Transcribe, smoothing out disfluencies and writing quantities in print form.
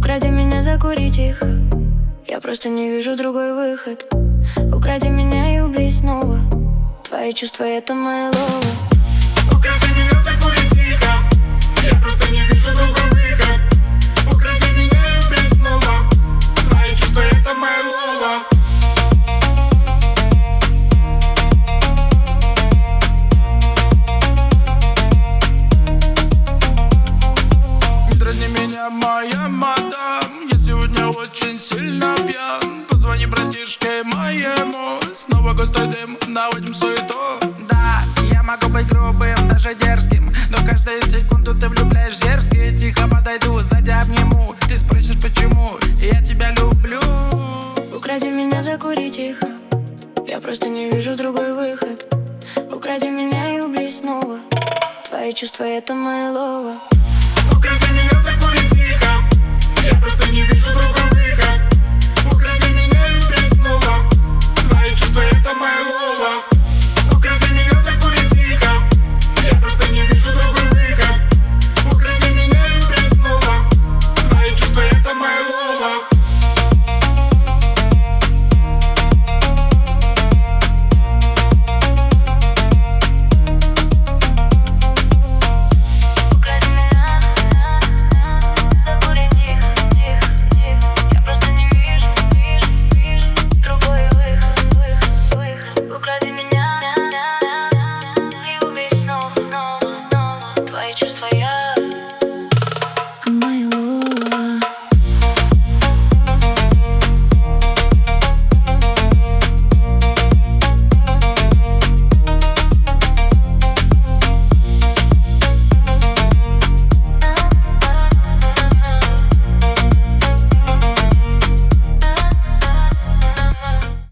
Укради меня, закури тихо. Я просто не вижу другой выход. Укради меня и убей снова. Твои чувства — это мое лово. Укради меня, закури тихо. Я просто не вижу другой выход. Укради меня и убей снова. Твои чувства — это мое лово. Не дразни меня, моя мадам. Я сегодня очень сильно пьян. Позвони братишке моему. Снова густой дым, наводим суету. Да, я могу быть грубым, даже дерзким, но каждую секунду ты влюбляешь зверски. Тихо подойду, сзади обниму. Ты спросишь почему, я тебя люблю. Укради меня, закури тихо. Я просто не вижу другой выход. Укради меня и убей снова. Твои чувства — это мое лово. Укради меня, закури